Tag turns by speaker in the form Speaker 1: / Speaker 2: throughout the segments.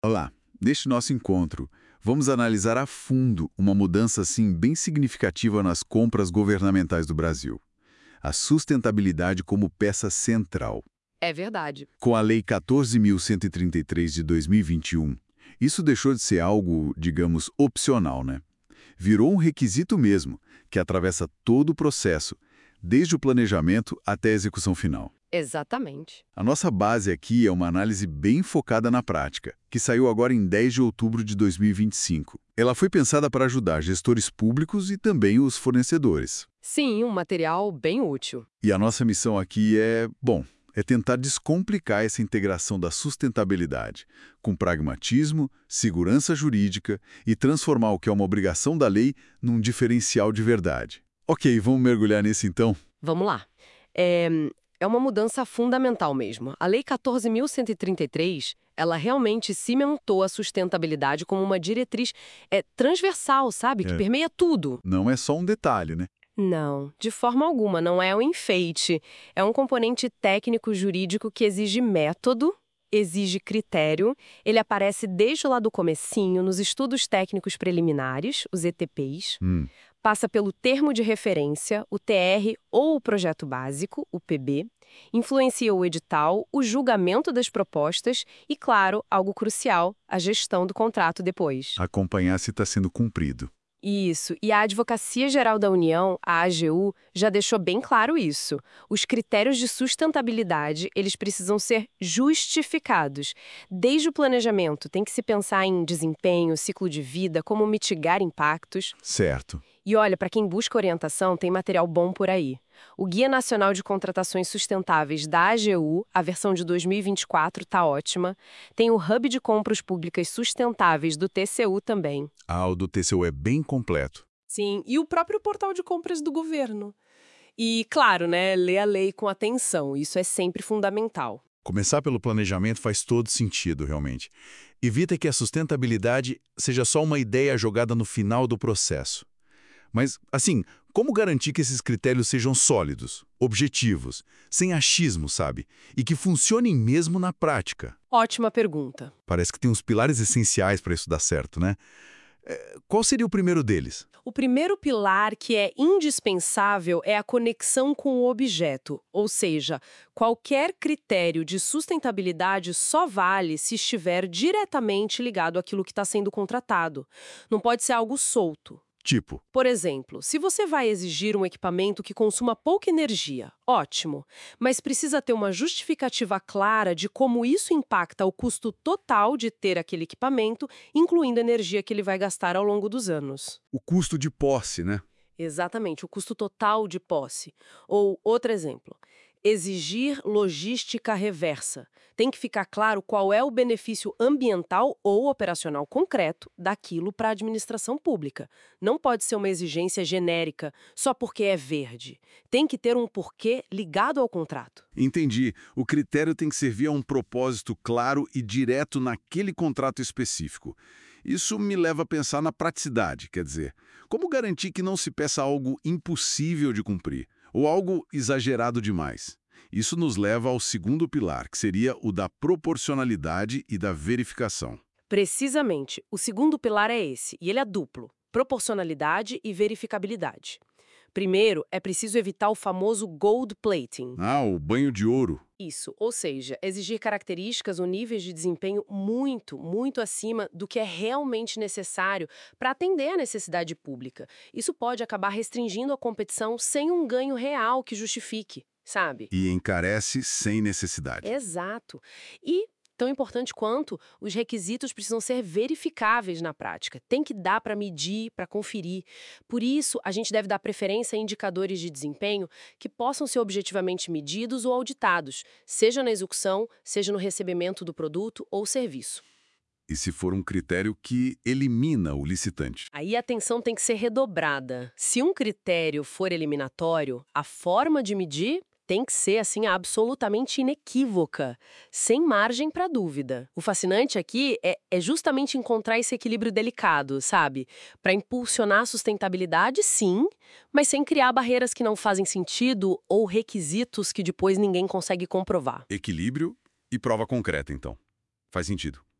Speaker 1: Olá, neste nosso encontro, vamos analisar a fundo uma mudança assim bem significativa nas compras governamentais do Brasil. A sustentabilidade como peça central.
Speaker 2: É verdade.
Speaker 1: Com a Lei 14.133 de 2021, isso deixou de ser algo, digamos, opcional, né? Virou um requisito mesmo, que atravessa todo o processo, desde o planejamento até a execução final.
Speaker 2: Exatamente.
Speaker 1: A nossa base aqui é uma análise bem focada na prática, que saiu agora em 10 de outubro de 2025. Ela foi pensada para ajudar gestores públicos e também os fornecedores.
Speaker 2: Sim, um material bem útil.
Speaker 1: E a nossa missão aqui é tentar descomplicar essa integração da sustentabilidade, com pragmatismo, segurança jurídica e transformar o que é uma obrigação da lei num diferencial de verdade. Ok, vamos mergulhar nisso então?
Speaker 2: Vamos lá. É uma mudança fundamental mesmo. A Lei 14.133, ela realmente cimentou a sustentabilidade como uma diretriz transversal, sabe? Que
Speaker 1: É,
Speaker 2: permeia tudo.
Speaker 1: não é só um detalhe, né?
Speaker 2: Não, de forma alguma, não é um enfeite. É um componente técnico-jurídico que exige método, exige critério. Ele aparece desde lá do comecinho, nos estudos técnicos preliminares, os ETPs. Passa pelo termo de referência, o TR ou o projeto básico, o PB, influencia o edital, o julgamento das propostas e, claro, algo crucial, a gestão do contrato depois.
Speaker 1: Acompanhar se está sendo cumprido.
Speaker 2: Isso, e a Advocacia Geral da União, a AGU, já deixou bem claro isso. Os critérios de sustentabilidade, eles precisam ser justificados. Desde o planejamento, tem que se pensar em desempenho, ciclo de vida, como mitigar impactos.
Speaker 1: Certo.
Speaker 2: E olha, para quem busca orientação, tem material bom por aí. O Guia Nacional de Contratações Sustentáveis da AGU, a versão de 2024, tá ótima. Tem o Hub de Compras Públicas Sustentáveis do TCU também.
Speaker 1: O do TCU é bem completo.
Speaker 2: Sim, e o próprio portal de compras do governo. E, claro, né, ler a lei com atenção, isso é sempre fundamental.
Speaker 1: Começar pelo planejamento faz todo sentido, realmente. Evita que a sustentabilidade seja só uma ideia jogada no final do processo. Mas, assim, como garantir que esses critérios sejam sólidos, objetivos, sem achismo, sabe? E que funcionem mesmo na prática?
Speaker 2: Ótima pergunta.
Speaker 1: Parece que tem uns pilares essenciais para isso dar certo, né? Qual seria o primeiro deles?
Speaker 2: O primeiro pilar que é indispensável é a conexão com o objeto, ou seja, qualquer critério de sustentabilidade só vale se estiver diretamente ligado àquilo que está sendo contratado. Não pode ser algo solto.
Speaker 1: Tipo,
Speaker 2: Por exemplo, se você vai exigir um equipamento que consuma pouca energia, ótimo, mas precisa ter uma justificativa clara de como isso impacta o custo total de ter aquele equipamento, incluindo a energia que ele vai gastar ao longo dos anos.
Speaker 1: o custo de posse, né?
Speaker 2: Exatamente, o custo total de posse. Ou, outro exemplo, exigir logística reversa. Tem que ficar claro qual é o benefício ambiental ou operacional concreto daquilo para a administração pública. Não pode ser uma exigência genérica só porque é verde. Tem que ter um porquê ligado ao contrato.
Speaker 1: Entendi. O critério tem que servir a um propósito claro e direto naquele contrato específico. Isso me leva a pensar na praticidade, quer dizer, como garantir que não se peça algo impossível de cumprir, ou algo exagerado demais? Isso nos leva ao segundo pilar, que seria o da proporcionalidade e da verificação.
Speaker 2: Precisamente, o segundo pilar é esse, e ele é duplo: proporcionalidade e verificabilidade. Primeiro, é preciso evitar o famoso gold plating.
Speaker 1: O banho de ouro.
Speaker 2: Isso, ou seja, exigir características ou níveis de desempenho muito acima do que é realmente necessário para atender à necessidade pública. Isso pode acabar restringindo a competição sem um ganho real que justifique, sabe?
Speaker 1: E encarece sem necessidade.
Speaker 2: Exato. E, tão importante quanto, os requisitos precisam ser verificáveis na prática. Tem que dar para medir, para conferir. Por isso, a gente deve dar preferência a indicadores de desempenho que possam ser objetivamente medidos ou auditados, seja na execução, seja no recebimento do produto ou serviço.
Speaker 1: E se for um critério que elimina o licitante?
Speaker 2: Aí a atenção tem que ser redobrada. Se um critério for eliminatório, a forma de medir tem que ser, assim, absolutamente inequívoca, sem margem para dúvida. O fascinante aqui é justamente encontrar esse equilíbrio delicado, sabe? Para impulsionar a sustentabilidade, sim, mas sem criar barreiras que não fazem sentido ou requisitos que depois ninguém consegue comprovar.
Speaker 1: Equilíbrio e prova concreta, então. Faz sentido.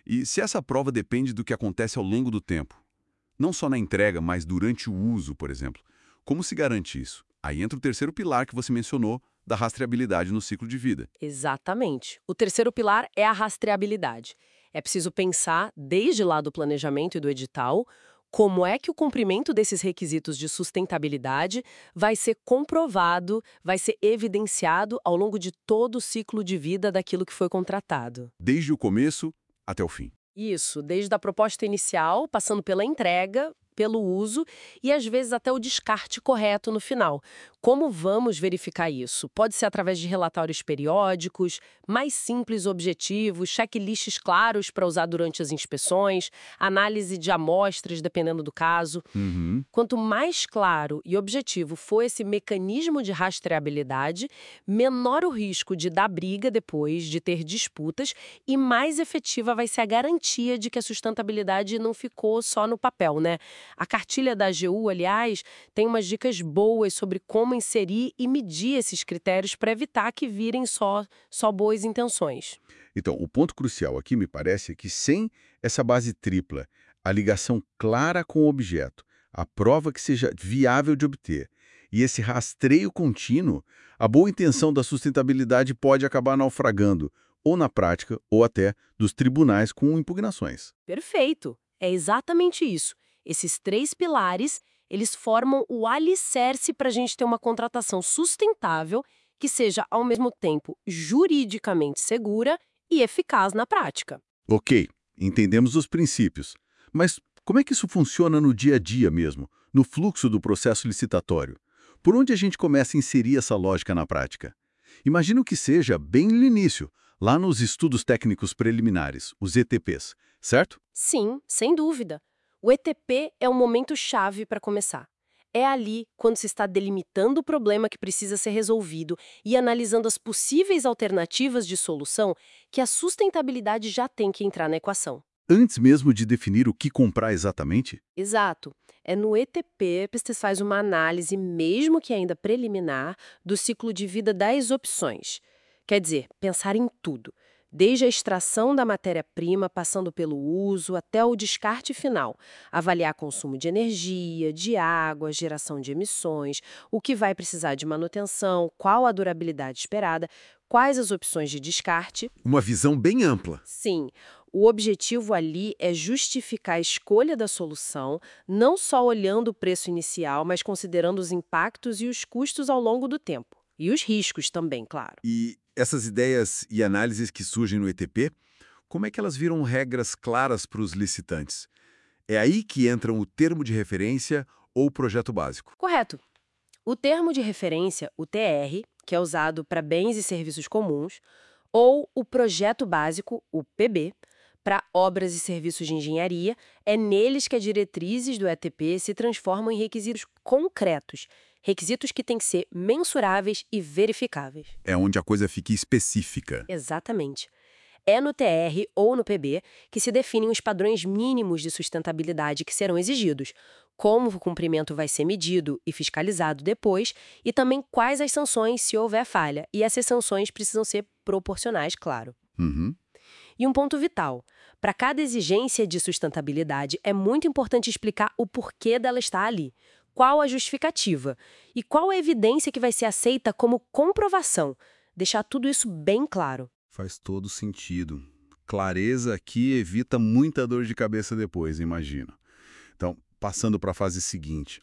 Speaker 1: E se essa prova depende do que acontece ao longo do tempo, não só na entrega, mas durante o uso, por exemplo, como se garante isso? Aí entra o terceiro pilar que você mencionou, da rastreabilidade no ciclo de vida.
Speaker 2: Exatamente. O terceiro pilar é a rastreabilidade. É preciso pensar, desde lá do planejamento e do edital, como é que o cumprimento desses requisitos de sustentabilidade vai ser comprovado, vai ser evidenciado ao longo de todo o ciclo de vida daquilo que foi contratado.
Speaker 1: Desde o começo até o fim.
Speaker 2: Isso, desde a proposta inicial, passando pela entrega, pelo uso e às vezes até o descarte correto no final. Como vamos verificar isso? Pode ser através de relatórios periódicos, mais simples objetivos, checklists claros para usar durante as inspeções, análise de amostras, dependendo do caso.
Speaker 1: Uhum.
Speaker 2: Quanto mais claro e objetivo for esse mecanismo de rastreabilidade, menor o risco de dar briga depois, de ter disputas, e mais efetiva vai ser a garantia de que a sustentabilidade não ficou só no papel, né? A cartilha da AGU, aliás, tem umas dicas boas sobre como inserir e medir esses critérios para evitar que virem só boas intenções.
Speaker 1: Então, o ponto crucial aqui, me parece, é que sem essa base tripla, a ligação clara com o objeto, a prova que seja viável de obter, e esse rastreio contínuo, a boa intenção da sustentabilidade pode acabar naufragando, ou na prática, ou até dos tribunais com impugnações.
Speaker 2: Perfeito! É exatamente isso. Esses três pilares, eles formam o alicerce para a gente ter uma contratação sustentável que seja, ao mesmo tempo, juridicamente segura e eficaz na prática.
Speaker 1: Ok, entendemos os princípios, mas como é que isso funciona no dia a dia mesmo, no fluxo do processo licitatório? Por onde a gente começa a inserir essa lógica na prática? Imagino que seja bem no início, lá nos estudos técnicos preliminares, os ETPs, certo?
Speaker 2: Sim, sem dúvida. O ETP é um momento chave para começar. É ali, quando se está delimitando o problema que precisa ser resolvido e analisando as possíveis alternativas de solução, que a sustentabilidade já tem que entrar na equação.
Speaker 1: Antes mesmo de definir o que comprar exatamente?
Speaker 2: Exato. É no ETP que você faz uma análise, mesmo que ainda preliminar, do ciclo de vida das opções. Quer dizer, pensar em tudo, desde a extração da matéria-prima, passando pelo uso, até o descarte final. Avaliar consumo de energia, de água, geração de emissões, o que vai precisar de manutenção, qual a durabilidade esperada, quais as opções de descarte.
Speaker 1: Uma visão bem ampla.
Speaker 2: Sim, o objetivo ali é justificar a escolha da solução, não só olhando o preço inicial, mas considerando os impactos e os custos ao longo do tempo. E os riscos também, claro.
Speaker 1: E essas ideias e análises que surgem no ETP, como é que elas viram regras claras para os licitantes? É aí que entram o termo de referência ou o projeto básico.
Speaker 2: Correto. O termo de referência, o TR, que é usado para bens e serviços comuns, ou o projeto básico, o PB, para obras e serviços de engenharia, é neles que as diretrizes do ETP se transformam em requisitos concretos, requisitos que têm que ser mensuráveis e verificáveis.
Speaker 1: É onde a coisa fica específica.
Speaker 2: Exatamente. É no TR ou no PB que se definem os padrões mínimos de sustentabilidade que serão exigidos, como o cumprimento vai ser medido e fiscalizado depois, e também quais as sanções se houver falha. E essas sanções precisam ser proporcionais, claro.
Speaker 1: Uhum.
Speaker 2: E um ponto vital: para cada exigência de sustentabilidade, é muito importante explicar o porquê dela estar ali. Qual a justificativa? E qual a evidência que vai ser aceita como comprovação? Deixar tudo isso bem claro.
Speaker 1: Faz todo sentido. Clareza aqui evita muita dor de cabeça depois, imagino. Então, passando para a fase seguinte.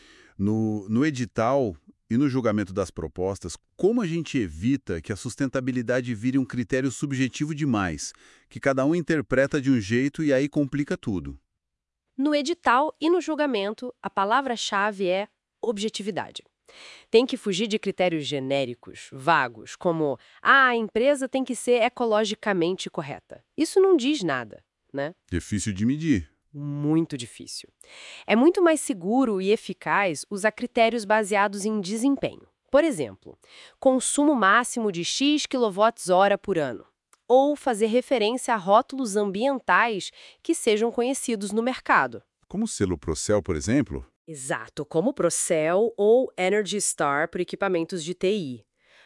Speaker 1: No edital e no julgamento das propostas, como a gente evita que a sustentabilidade vire um critério subjetivo demais, que cada um interpreta de um jeito e aí complica tudo?
Speaker 2: No edital e no julgamento, a palavra-chave é objetividade. Tem que fugir de critérios genéricos, vagos, como a empresa tem que ser ecologicamente correta. Isso não diz nada, né?
Speaker 1: Difícil de medir.
Speaker 2: Muito difícil. É muito mais seguro e eficaz usar critérios baseados em desempenho. Por exemplo, consumo máximo de X kWh por ano. Ou fazer referência a rótulos ambientais que sejam conhecidos no mercado.
Speaker 1: Como o selo Procel, por exemplo?
Speaker 2: Exato, como o Procel ou Energy Star para equipamentos de TI.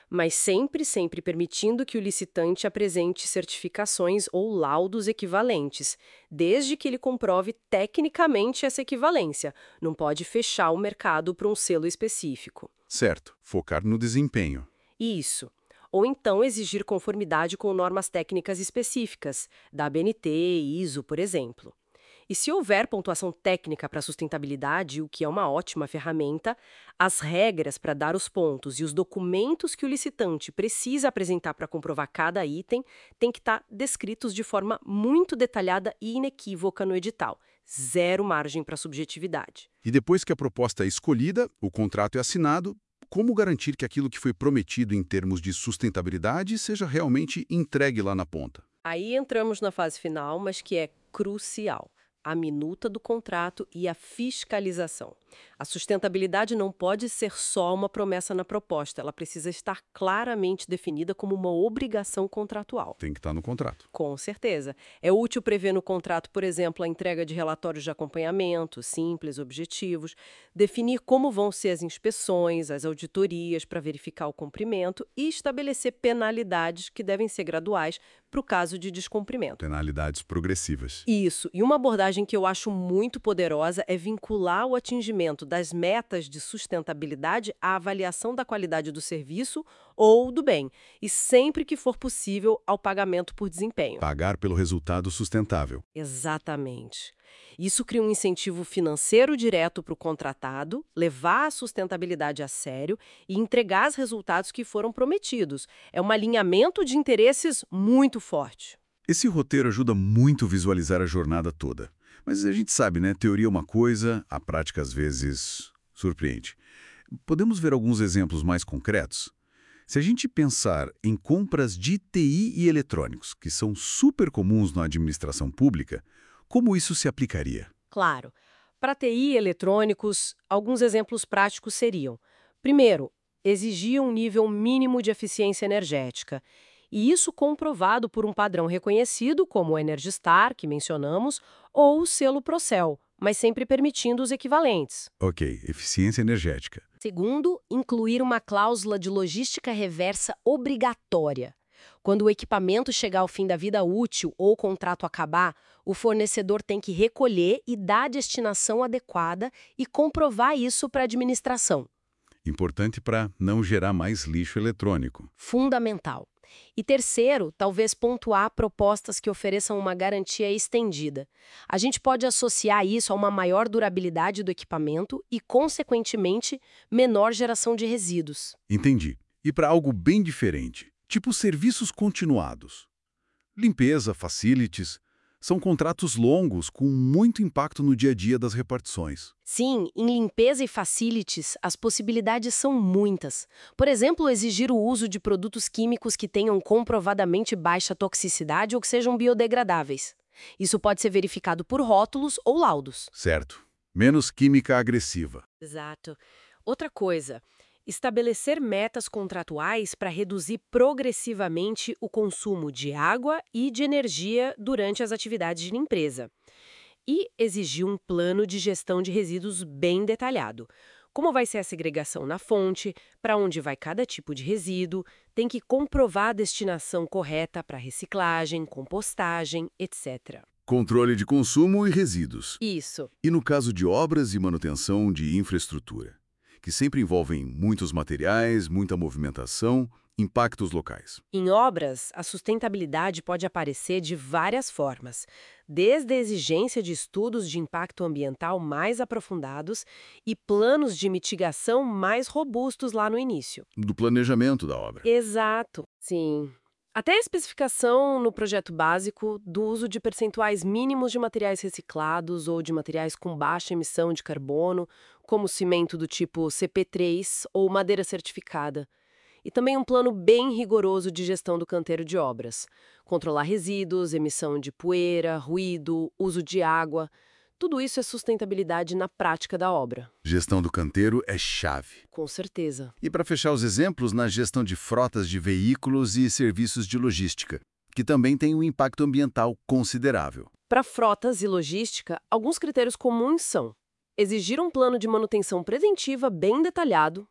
Speaker 2: mas sempre permitindo que o licitante apresente certificações ou laudos equivalentes, desde que ele comprove tecnicamente essa equivalência. Não pode fechar o mercado para um selo específico.
Speaker 1: Certo, focar no desempenho.
Speaker 2: Isso. Ou então exigir conformidade com normas técnicas específicas, da ABNT e ISO, por exemplo. E se houver pontuação técnica para sustentabilidade, o que é uma ótima ferramenta, as regras para dar os pontos e os documentos que o licitante precisa apresentar para comprovar cada item têm que estar descritos de forma muito detalhada e inequívoca no edital. Zero margem para subjetividade.
Speaker 1: E depois que a proposta é escolhida, o contrato é assinado, como garantir que aquilo que foi prometido em termos de sustentabilidade seja realmente entregue lá na ponta?
Speaker 2: Aí entramos na fase final, mas que é crucial: a minuta do contrato e a fiscalização. A sustentabilidade não pode ser só uma promessa na proposta, ela precisa estar claramente definida como uma obrigação contratual.
Speaker 1: Tem que estar no contrato.
Speaker 2: Com certeza. É útil prever no contrato, por exemplo, a entrega de relatórios de acompanhamento, simples, objetivos, definir como vão ser as inspeções, as auditorias para verificar o cumprimento e estabelecer penalidades que devem ser graduais para o caso de descumprimento.
Speaker 1: Penalidades progressivas.
Speaker 2: Isso. E uma abordagem que eu acho muito poderosa é vincular o atingimento das metas de sustentabilidade à avaliação da qualidade do serviço ou do bem, e sempre que for possível, ao pagamento por desempenho.
Speaker 1: Pagar pelo resultado sustentável.
Speaker 2: Exatamente. Isso cria um incentivo financeiro direto para o contratado, levar a sustentabilidade a sério e entregar os resultados que foram prometidos. É um alinhamento de interesses muito forte.
Speaker 1: Esse roteiro ajuda muito a visualizar a jornada toda. Mas a gente sabe, né? Teoria é uma coisa, a prática às vezes surpreende. Podemos ver alguns exemplos mais concretos? Se a gente pensar em compras de TI e eletrônicos, que são super comuns na administração pública, como isso se aplicaria?
Speaker 2: Claro. Para TI e eletrônicos, alguns exemplos práticos seriam: primeiro, exigir um nível mínimo de eficiência energética. E isso comprovado por um padrão reconhecido, como o Energy Star, que mencionamos, ou o selo Procel, mas sempre permitindo os equivalentes.
Speaker 1: Ok, eficiência energética.
Speaker 2: Segundo, incluir uma cláusula de logística reversa obrigatória. Quando o equipamento chegar ao fim da vida útil ou o contrato acabar, o fornecedor tem que recolher e dar a destinação adequada e comprovar isso para a administração.
Speaker 1: Importante para não gerar mais lixo eletrônico.
Speaker 2: Fundamental. E terceiro, talvez pontuar propostas que ofereçam uma garantia estendida. A gente pode associar isso a uma maior durabilidade do equipamento e, consequentemente, menor geração de resíduos.
Speaker 1: Entendi. E para algo bem diferente, tipo serviços continuados. Limpeza, facilities, são contratos longos com muito impacto no dia a dia das repartições.
Speaker 2: Sim, em limpeza e facilities, as possibilidades são muitas. Por exemplo, exigir o uso de produtos químicos que tenham comprovadamente baixa toxicidade ou que sejam biodegradáveis. Isso pode ser verificado por rótulos ou laudos.
Speaker 1: Certo. Menos química agressiva.
Speaker 2: Exato. Outra coisa, estabelecer metas contratuais para reduzir progressivamente o consumo de água e de energia durante as atividades de limpeza. E exigir um plano de gestão de resíduos bem detalhado. Como vai ser a segregação na fonte, para onde vai cada tipo de resíduo, tem que comprovar a destinação correta para reciclagem, compostagem, etc.
Speaker 1: Controle de consumo e resíduos.
Speaker 2: Isso.
Speaker 1: E no caso de obras e manutenção de infraestrutura, que sempre envolvem muitos materiais, muita movimentação, impactos locais.
Speaker 2: Em obras, a sustentabilidade pode aparecer de várias formas, desde a exigência de estudos de impacto ambiental mais aprofundados e planos de mitigação mais robustos lá no início.
Speaker 1: Do planejamento da obra.
Speaker 2: Exato, sim. Até a especificação no projeto básico do uso de percentuais mínimos de materiais reciclados ou de materiais com baixa emissão de carbono, como cimento do tipo CP3 ou madeira certificada. E também um plano bem rigoroso de gestão do canteiro de obras. Controlar resíduos, emissão de poeira, ruído, uso de água. Tudo isso é sustentabilidade na prática da obra.
Speaker 1: Gestão do canteiro é chave.
Speaker 2: Com certeza.
Speaker 1: E para fechar os exemplos, na gestão de frotas de veículos e serviços de logística, que também tem um impacto ambiental considerável.
Speaker 2: Para frotas e logística, alguns critérios comuns são: exigir um plano de manutenção preventiva bem detalhado,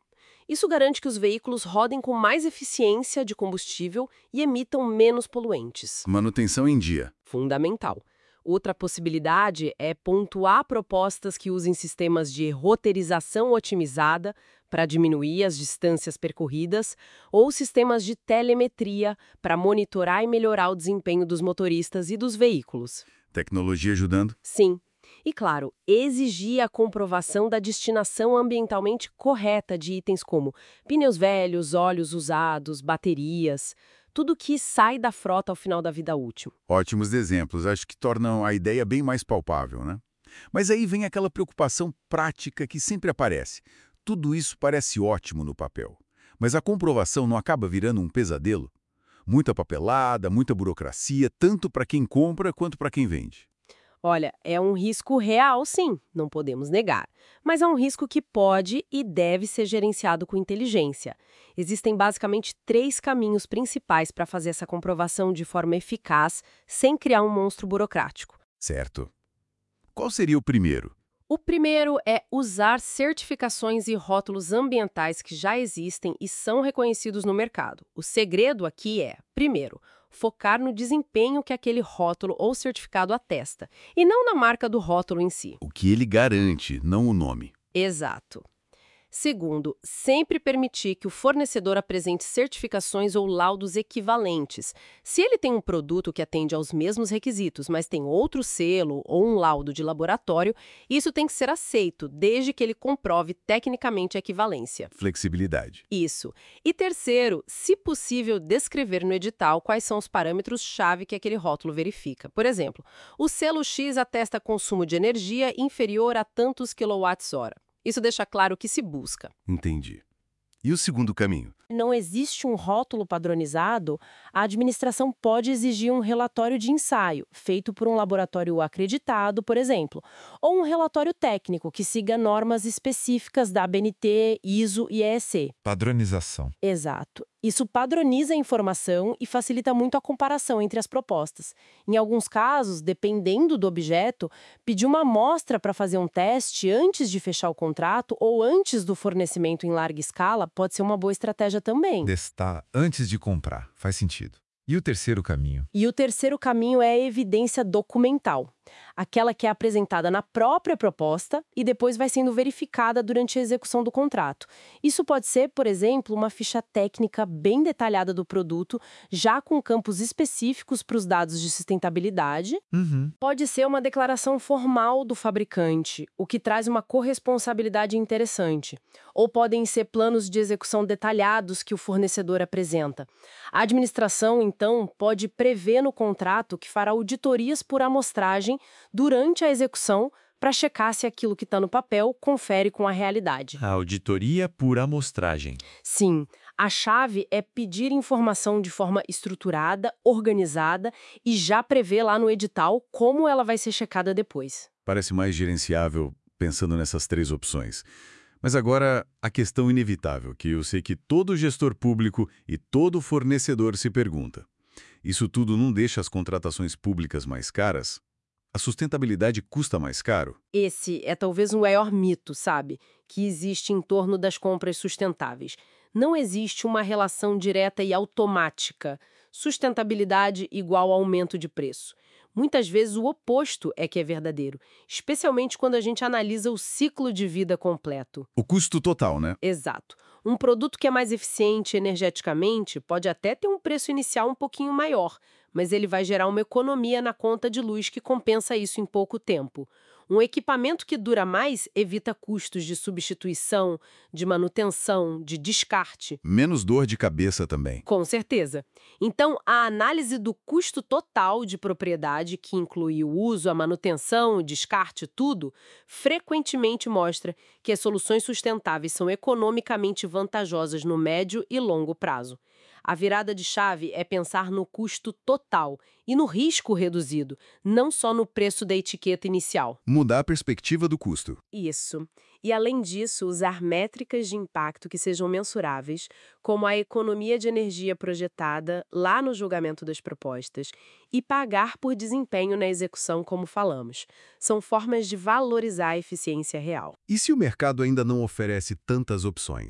Speaker 2: Isso garante que os veículos rodem com mais eficiência de combustível e emitam menos poluentes.
Speaker 1: Manutenção em dia.
Speaker 2: Fundamental. Outra possibilidade é pontuar propostas que usem sistemas de roteirização otimizada para diminuir as distâncias percorridas ou sistemas de telemetria para monitorar e melhorar o desempenho dos motoristas e dos veículos.
Speaker 1: Tecnologia ajudando?
Speaker 2: Sim. E, claro, exigir a comprovação da destinação ambientalmente correta de itens como pneus velhos, óleos usados, baterias, tudo que sai da frota ao final da vida útil.
Speaker 1: Ótimos exemplos, acho que tornam a ideia bem mais palpável, né? Mas aí vem aquela preocupação prática que sempre aparece. Tudo isso parece ótimo no papel, mas a comprovação não acaba virando um pesadelo? Muita papelada, muita burocracia, tanto para quem compra quanto para quem vende.
Speaker 2: Olha, é um risco real, sim, não podemos negar. Mas é um risco que pode e deve ser gerenciado com inteligência. Existem basicamente 3 caminhos principais para fazer essa comprovação de forma eficaz, sem criar um monstro burocrático.
Speaker 1: Certo. Qual seria o primeiro?
Speaker 2: O primeiro é usar certificações e rótulos ambientais que já existem e são reconhecidos no mercado. O segredo aqui é, primeiro, focar no desempenho que aquele rótulo ou certificado atesta, e não na marca do rótulo em si.
Speaker 1: O que ele garante, não o nome.
Speaker 2: Exato. Segundo, sempre permitir que o fornecedor apresente certificações ou laudos equivalentes. Se ele tem um produto que atende aos mesmos requisitos, mas tem outro selo ou um laudo de laboratório, isso tem que ser aceito, desde que ele comprove tecnicamente a equivalência.
Speaker 1: Flexibilidade.
Speaker 2: Isso. E terceiro, se possível, descrever no edital quais são os parâmetros-chave que aquele rótulo verifica. Por exemplo, o selo X atesta consumo de energia inferior a tantos quilowatts-hora. Isso deixa claro o que se busca.
Speaker 1: Entendi. E o segundo caminho?
Speaker 2: Não existe um rótulo padronizado, a administração pode exigir um relatório de ensaio, feito por um laboratório acreditado, por exemplo, ou um relatório técnico que siga normas específicas da ABNT, ISO e EEC.
Speaker 3: Padronização.
Speaker 2: Exato. Isso padroniza a informação e facilita muito a comparação entre as propostas. Em alguns casos, dependendo do objeto, pedir uma amostra para fazer um teste antes de fechar o contrato ou antes do fornecimento em larga escala pode ser uma boa estratégia também.
Speaker 3: Testar antes de comprar. Faz sentido. E o terceiro caminho?
Speaker 2: E o terceiro caminho é a evidência documental, aquela que é apresentada na própria proposta e depois vai sendo verificada durante a execução do contrato. Isso pode ser, por exemplo, uma ficha técnica bem detalhada do produto, já com campos específicos para os dados de sustentabilidade. Pode ser uma declaração formal do fabricante, o que traz uma corresponsabilidade interessante. Ou podem ser planos de execução detalhados que o fornecedor apresenta. A administração, então, pode prever no contrato que fará auditorias por amostragem durante a execução para checar se aquilo que está no papel confere com a realidade.
Speaker 4: A auditoria por amostragem.
Speaker 2: Sim, a chave é pedir informação de forma estruturada, organizada e já prever lá no edital como ela vai ser checada depois.
Speaker 1: Parece mais gerenciável pensando nessas 3 opções. Mas agora, a questão inevitável, que eu sei que todo gestor público e todo fornecedor se pergunta. Isso tudo não deixa as contratações públicas mais caras? A sustentabilidade custa mais caro?
Speaker 2: Esse é talvez o maior mito, sabe, que existe em torno das compras sustentáveis. Não existe uma relação direta e automática. Sustentabilidade igual aumento de preço. Muitas vezes o oposto é que é verdadeiro, especialmente quando a gente analisa o ciclo de vida completo.
Speaker 1: O custo total, né?
Speaker 2: Exato. Um produto que é mais eficiente energeticamente pode até ter um preço inicial um pouquinho maior, mas ele vai gerar uma economia na conta de luz que compensa isso em pouco tempo. Um equipamento que dura mais evita custos de substituição, de manutenção, de descarte.
Speaker 1: Menos dor de cabeça também.
Speaker 2: Com certeza. Então, a análise do custo total de propriedade, que inclui o uso, a manutenção, o descarte, tudo, frequentemente mostra que as soluções sustentáveis são economicamente vantajosas no médio e longo prazo. A virada de chave é pensar no custo total e no risco reduzido, não só no preço da etiqueta inicial.
Speaker 1: Mudar a perspectiva do custo.
Speaker 2: Isso. E, além disso, usar métricas de impacto que sejam mensuráveis, como a economia de energia projetada lá no julgamento das propostas, e pagar por desempenho na execução, como falamos. São formas de valorizar a eficiência real.
Speaker 1: E se o mercado ainda não oferece tantas opções?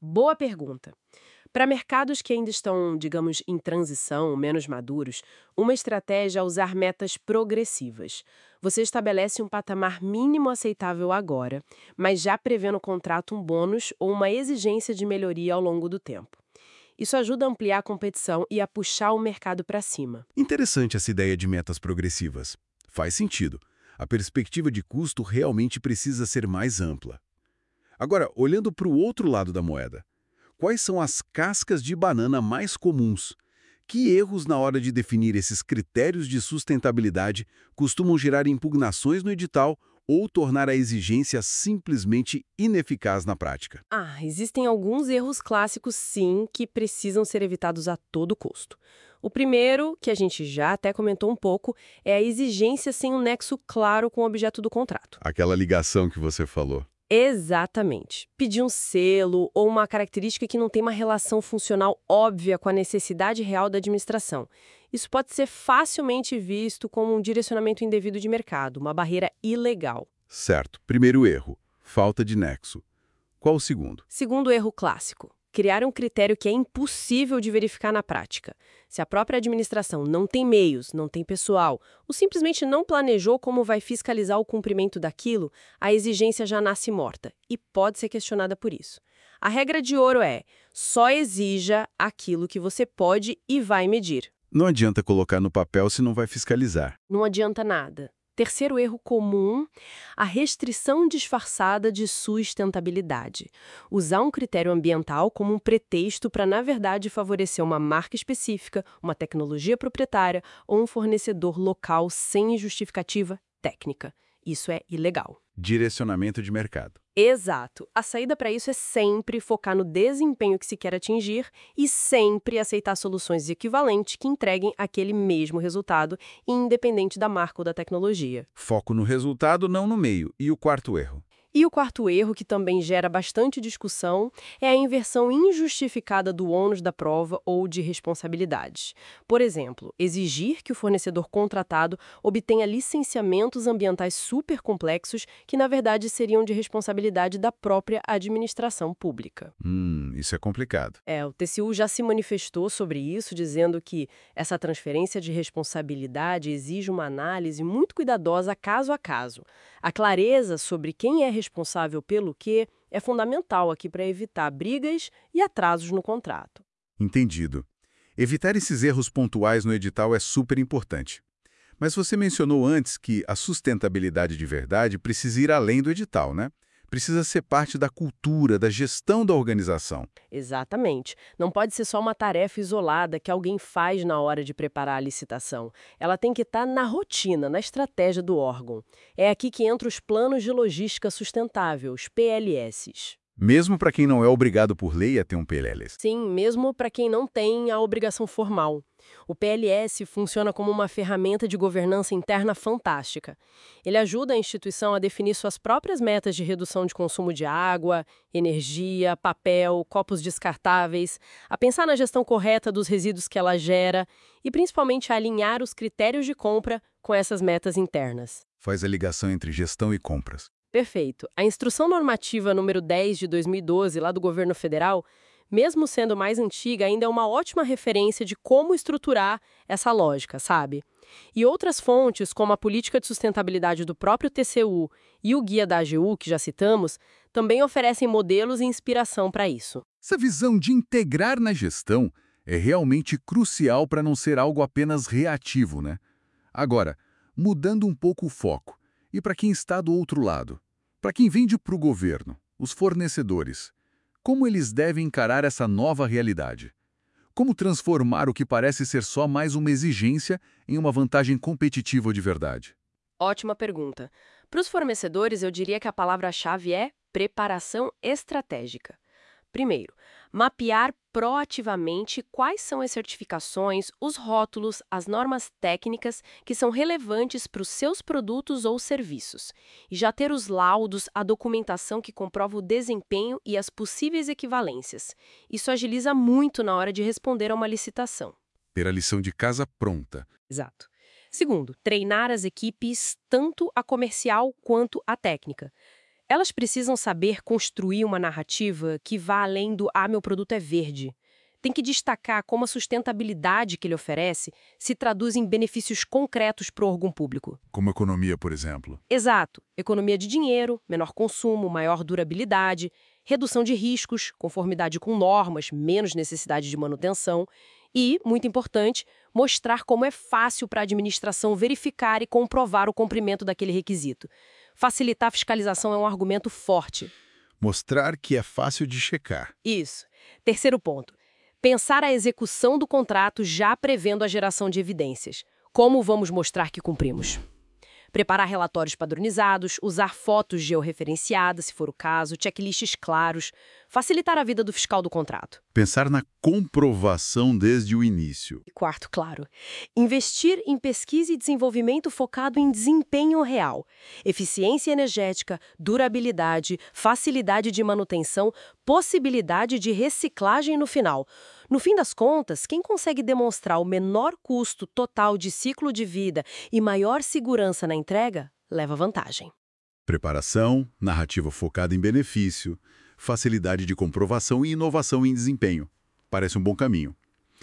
Speaker 2: Boa pergunta. Para mercados que ainda estão, digamos, em transição, menos maduros, uma estratégia é usar metas progressivas. Você estabelece um patamar mínimo aceitável agora, mas já prevê no contrato um bônus ou uma exigência de melhoria ao longo do tempo. Isso ajuda a ampliar a competição e a puxar o mercado para cima.
Speaker 1: Interessante essa ideia de metas progressivas. Faz sentido. A perspectiva de custo realmente precisa ser mais ampla. Agora, olhando para o outro lado da moeda, quais são as cascas de banana mais comuns? Que erros na hora de definir esses critérios de sustentabilidade costumam gerar impugnações no edital ou tornar a exigência simplesmente ineficaz na prática?
Speaker 2: Existem alguns erros clássicos, sim, que precisam ser evitados a todo custo. O primeiro, que a gente já até comentou um pouco, é a exigência sem um nexo claro com o objeto do contrato.
Speaker 1: Aquela ligação que você falou.
Speaker 2: Exatamente. Pedir um selo ou uma característica que não tem uma relação funcional óbvia com a necessidade real da administração. Isso pode ser facilmente visto como um direcionamento indevido de mercado, uma barreira ilegal.
Speaker 1: Certo. Primeiro erro, falta de nexo. Qual o segundo?
Speaker 2: Segundo erro clássico, criar um critério que é impossível de verificar na prática. Se a própria administração não tem meios, não tem pessoal, ou simplesmente não planejou como vai fiscalizar o cumprimento daquilo, a exigência já nasce morta e pode ser questionada por isso. A regra de ouro é: só exija aquilo que você pode e vai medir.
Speaker 1: Não adianta colocar no papel se não vai fiscalizar.
Speaker 2: Não adianta nada. Terceiro erro comum, a restrição disfarçada de sustentabilidade. Usar um critério ambiental como um pretexto para, na verdade, favorecer uma marca específica, uma tecnologia proprietária ou um fornecedor local sem justificativa técnica. Isso é ilegal.
Speaker 1: Direcionamento de mercado.
Speaker 2: Exato. A saída para isso é sempre focar no desempenho que se quer atingir e sempre aceitar soluções equivalentes que entreguem aquele mesmo resultado, independente da marca ou da tecnologia.
Speaker 1: Foco no resultado, não no meio. E o quarto erro?
Speaker 2: E o quarto erro, que também gera bastante discussão, é a inversão injustificada do ônus da prova ou de responsabilidades. Por exemplo, exigir que o fornecedor contratado obtenha licenciamentos ambientais super complexos que, na verdade, seriam de responsabilidade da própria administração pública.
Speaker 1: Isso é complicado.
Speaker 2: O TCU já se manifestou sobre isso, dizendo que essa transferência de responsabilidade exige uma análise muito cuidadosa caso a caso. A clareza sobre quem é responsável pelo quê é fundamental aqui para evitar brigas e atrasos no contrato.
Speaker 1: Entendido. Evitar esses erros pontuais no edital é super importante. Mas você mencionou antes que a sustentabilidade de verdade precisa ir além do edital, né? Precisa ser parte da cultura, da gestão da organização.
Speaker 2: Exatamente. Não pode ser só uma tarefa isolada que alguém faz na hora de preparar a licitação. Ela tem que estar na rotina, na estratégia do órgão. É aqui que entram os planos de logística sustentável, os PLS.
Speaker 1: Mesmo para quem não é obrigado por lei a ter um PLS.
Speaker 2: Sim, mesmo para quem não tem a obrigação formal. O PLS funciona como uma ferramenta de governança interna fantástica. Ele ajuda a instituição a definir suas próprias metas de redução de consumo de água, energia, papel, copos descartáveis, a pensar na gestão correta dos resíduos que ela gera e principalmente a alinhar os critérios de compra com essas metas internas.
Speaker 1: Faz a ligação entre gestão e compras.
Speaker 2: Perfeito. A Instrução Normativa número 10 de 2012, lá do governo federal, mesmo sendo mais antiga, ainda é uma ótima referência de como estruturar essa lógica, sabe? E outras fontes, como a Política de Sustentabilidade do próprio TCU e o Guia da AGU, que já citamos, também oferecem modelos e inspiração para isso.
Speaker 1: Essa visão de integrar na gestão é realmente crucial para não ser algo apenas reativo, né? Agora, mudando um pouco o foco, e para quem está do outro lado, para quem vende para o governo, os fornecedores, como eles devem encarar essa nova realidade? Como transformar o que parece ser só mais uma exigência em uma vantagem competitiva de verdade?
Speaker 2: Ótima pergunta. Para os fornecedores, eu diria que a palavra-chave é preparação estratégica. Primeiro, mapear proativamente quais são as certificações, os rótulos, as normas técnicas que são relevantes para os seus produtos ou serviços. E já ter os laudos, a documentação que comprova o desempenho e as possíveis equivalências. Isso agiliza muito na hora de responder a uma licitação.
Speaker 1: Ter a lição de casa pronta.
Speaker 2: Exato. Segundo, treinar as equipes, tanto a comercial quanto a técnica. Elas precisam saber construir uma narrativa que vá além do "ah, meu produto é verde". Tem que destacar como a sustentabilidade que ele oferece se traduz em benefícios concretos para o órgão público.
Speaker 1: Como economia, por exemplo.
Speaker 2: Exato. Economia de dinheiro, menor consumo, maior durabilidade, redução de riscos, conformidade com normas, menos necessidade de manutenção e, muito importante, mostrar como é fácil para a administração verificar e comprovar o cumprimento daquele requisito. Facilitar a fiscalização é um argumento forte.
Speaker 1: Mostrar que é fácil de checar.
Speaker 2: Isso. Terceiro ponto. Pensar a execução do contrato já prevendo a geração de evidências. Como vamos mostrar que cumprimos? Preparar relatórios padronizados, usar fotos georreferenciadas, se for o caso, checklists claros, facilitar a vida do fiscal do contrato.
Speaker 1: Pensar na comprovação desde o início.
Speaker 2: E quarto, claro, investir em pesquisa e desenvolvimento focado em desempenho real, eficiência energética, durabilidade, facilidade de manutenção, possibilidade de reciclagem no final. No fim das contas, quem consegue demonstrar o menor custo total de ciclo de vida e maior segurança na entrega, leva vantagem.
Speaker 1: Preparação, narrativa focada em benefício, facilidade de comprovação e inovação em desempenho. Parece um bom caminho.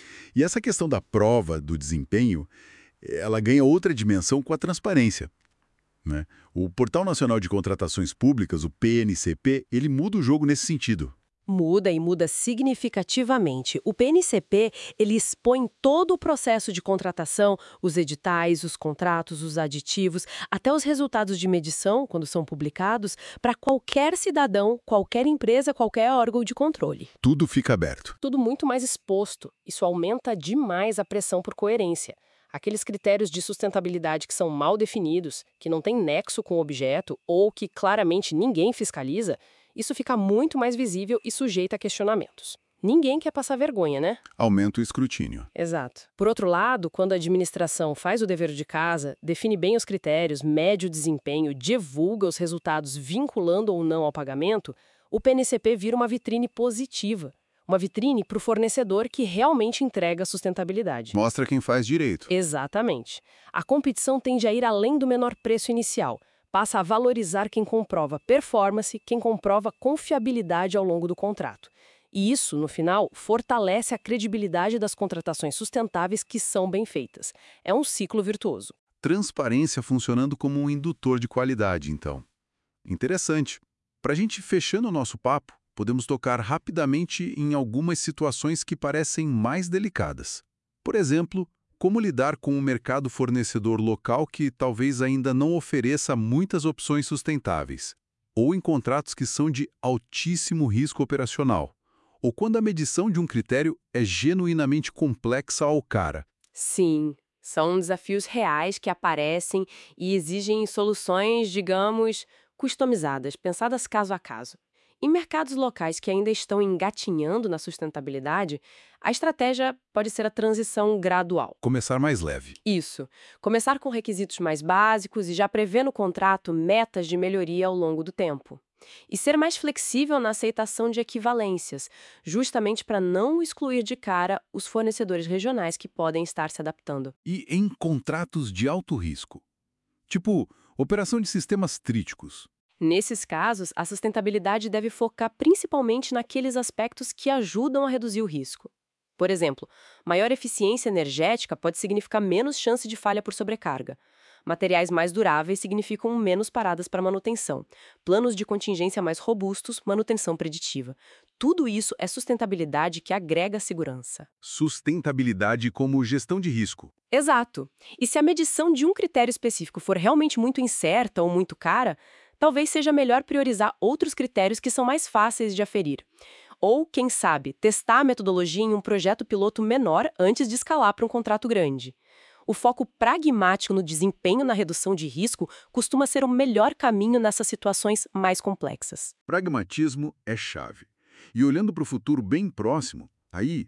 Speaker 1: E essa questão da prova do desempenho, ela ganha outra dimensão com a transparência, né? O Portal Nacional de Contratações Públicas, o PNCP, ele muda o jogo nesse sentido.
Speaker 2: Muda e muda significativamente. O PNCP, ele expõe todo o processo de contratação, os editais, os contratos, os aditivos, até os resultados de medição, quando são publicados, para qualquer cidadão, qualquer empresa, qualquer órgão de controle.
Speaker 1: Tudo fica aberto.
Speaker 2: Tudo muito mais exposto. Isso aumenta demais a pressão por coerência. Aqueles critérios de sustentabilidade que são mal definidos, que não têm nexo com o objeto ou que claramente ninguém fiscaliza, isso fica muito mais visível e sujeito a questionamentos. Ninguém quer passar vergonha, né?
Speaker 1: Aumenta o escrutínio.
Speaker 2: Exato. Por outro lado, quando a administração faz o dever de casa, define bem os critérios, mede o desempenho, divulga os resultados vinculando ou não ao pagamento, o PNCP vira uma vitrine positiva. Uma vitrine para o fornecedor que realmente entrega sustentabilidade.
Speaker 1: Mostra quem faz direito.
Speaker 2: Exatamente. A competição tende a ir além do menor preço inicial. Passa a valorizar quem comprova performance, quem comprova confiabilidade ao longo do contrato. E isso, no final, fortalece a credibilidade das contratações sustentáveis que são bem feitas. É um ciclo virtuoso.
Speaker 1: Transparência funcionando como um indutor de qualidade, então. Interessante. Para a gente fechando o nosso papo, podemos tocar rapidamente em algumas situações que parecem mais delicadas. Por exemplo, como lidar com um mercado fornecedor local que talvez ainda não ofereça muitas opções sustentáveis, ou em contratos que são de altíssimo risco operacional, ou quando a medição de um critério é genuinamente complexa ou cara.
Speaker 2: Sim, são desafios reais que aparecem e exigem soluções, digamos, customizadas, pensadas caso a caso. Em mercados locais que ainda estão engatinhando na sustentabilidade, a estratégia pode ser a transição gradual.
Speaker 1: Começar mais leve.
Speaker 2: Isso. Começar com requisitos mais básicos e já prever no contrato metas de melhoria ao longo do tempo. E ser mais flexível na aceitação de equivalências, justamente para não excluir de cara os fornecedores regionais que podem estar se adaptando.
Speaker 1: E em contratos de alto risco, tipo operação de sistemas críticos.
Speaker 2: Nesses casos, a sustentabilidade deve focar principalmente naqueles aspectos que ajudam a reduzir o risco. Por exemplo, maior eficiência energética pode significar menos chance de falha por sobrecarga. Materiais mais duráveis significam menos paradas para manutenção. Planos de contingência mais robustos, manutenção preditiva. Tudo isso é sustentabilidade que agrega segurança.
Speaker 1: Sustentabilidade como gestão de risco.
Speaker 2: Exato. E se a medição de um critério específico for realmente muito incerta ou muito cara, talvez seja melhor priorizar outros critérios que são mais fáceis de aferir. Ou, quem sabe, testar a metodologia em um projeto piloto menor antes de escalar para um contrato grande. O foco pragmático no desempenho na redução de risco costuma ser o melhor caminho nessas situações mais complexas.
Speaker 1: Pragmatismo é chave. E olhando para o futuro bem próximo, aí,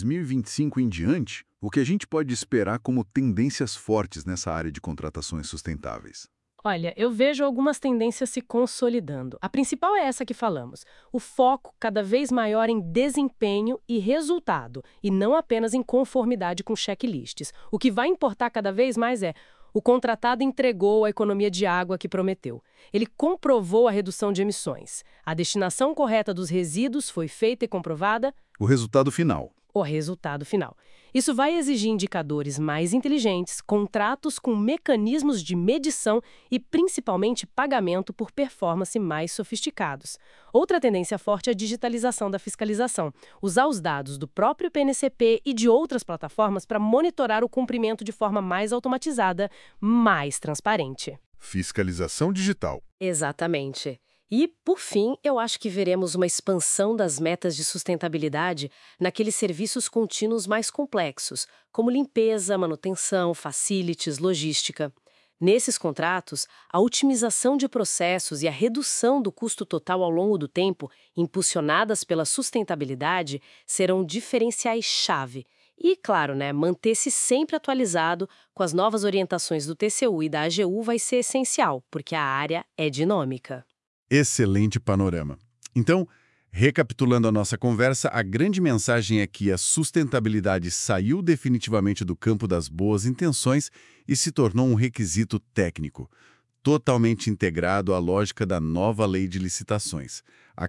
Speaker 1: 2025 em diante, o que a gente pode esperar como tendências fortes nessa área de contratações sustentáveis?
Speaker 2: Olha, eu vejo algumas tendências se consolidando. A principal é essa que falamos. O foco cada vez maior em desempenho e resultado, e não apenas em conformidade com checklists. O que vai importar cada vez mais é O contratado entregou a economia de água que prometeu. Ele comprovou a redução de emissões. A destinação correta dos resíduos foi feita e comprovada.
Speaker 1: O resultado final.
Speaker 2: O resultado final. Isso vai exigir indicadores mais inteligentes, contratos com mecanismos de medição e, principalmente, pagamento por performance mais sofisticados. Outra tendência forte é a digitalização da fiscalização. Usar os dados do próprio PNCP e de outras plataformas para monitorar o cumprimento de forma mais automatizada, mais transparente.
Speaker 1: Fiscalização digital.
Speaker 2: Exatamente. E, por fim, eu acho que veremos uma expansão das metas de sustentabilidade naqueles serviços contínuos mais complexos, como limpeza, manutenção, facilities, logística. Nesses contratos, a otimização de processos e a redução do custo total ao longo do tempo, impulsionadas pela sustentabilidade, serão diferenciais-chave. E, claro, manter-se sempre atualizado com as novas orientações do TCU e da AGU vai ser essencial, porque a área é dinâmica.
Speaker 1: Excelente panorama. Então, recapitulando a nossa conversa, a grande mensagem é que a sustentabilidade saiu definitivamente do campo das boas intenções e se tornou um requisito técnico, totalmente integrado à lógica da nova Lei de Licitações, a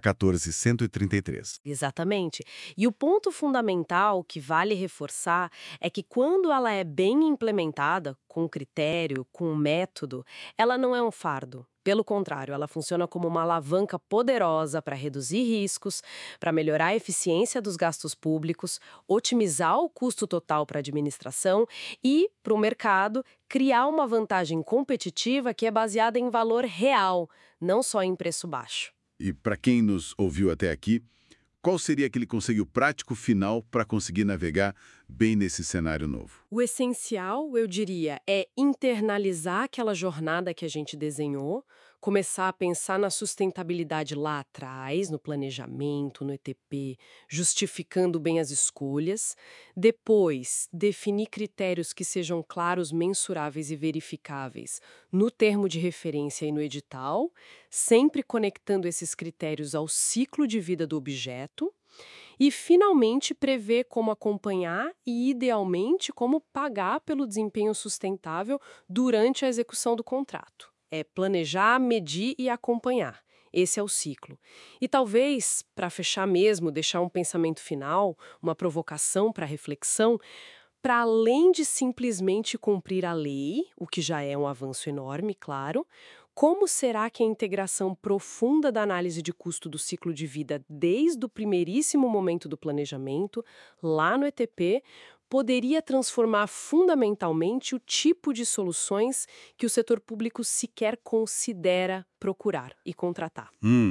Speaker 1: 14.133.
Speaker 2: Exatamente. E o ponto fundamental que vale reforçar é que quando ela é bem implementada, com critério, com método, ela não é um fardo. Pelo contrário, ela funciona como uma alavanca poderosa para reduzir riscos, para melhorar a eficiência dos gastos públicos, otimizar o custo total para a administração e, para o mercado, criar uma vantagem competitiva que é baseada em valor real, não só em preço baixo.
Speaker 1: E para quem nos ouviu até aqui, qual seria aquele conselho prático final para conseguir navegar bem nesse cenário novo?
Speaker 2: O essencial, eu diria, é internalizar aquela jornada que a gente desenhou, começar a pensar na sustentabilidade lá atrás, no planejamento, no ETP, justificando bem as escolhas. Depois, definir critérios que sejam claros, mensuráveis e verificáveis no termo de referência e no edital, sempre conectando esses critérios ao ciclo de vida do objeto. E, finalmente, prever como acompanhar e, idealmente, como pagar pelo desempenho sustentável durante a execução do contrato. É planejar, medir e acompanhar. Esse é o ciclo. E talvez, para fechar mesmo, deixar um pensamento final, uma provocação para reflexão, para além de simplesmente cumprir a lei, o que já é um avanço enorme, claro, como será que a integração profunda da análise de custo do ciclo de vida desde o primeiríssimo momento do planejamento, lá no ETP, poderia transformar fundamentalmente o tipo de soluções que o setor público sequer considera procurar e contratar?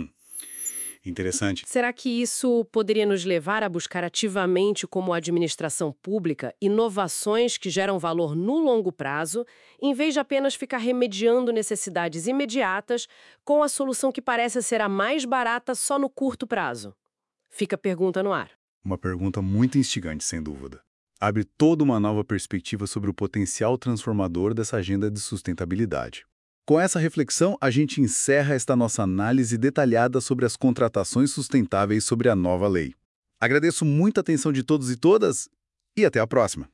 Speaker 1: Interessante.
Speaker 2: Será que isso poderia nos levar a buscar ativamente, como administração pública, inovações que geram valor no longo prazo, em vez de apenas ficar remediando necessidades imediatas com a solução que parece ser a mais barata só no curto prazo? Fica a pergunta no ar.
Speaker 5: Uma pergunta muito instigante, sem dúvida. Abre toda uma nova perspectiva sobre o potencial transformador dessa agenda de sustentabilidade. Com essa reflexão, a gente encerra esta nossa análise detalhada sobre as contratações sustentáveis sobre a nova lei. Agradeço muito a atenção de todos e todas e até a próxima!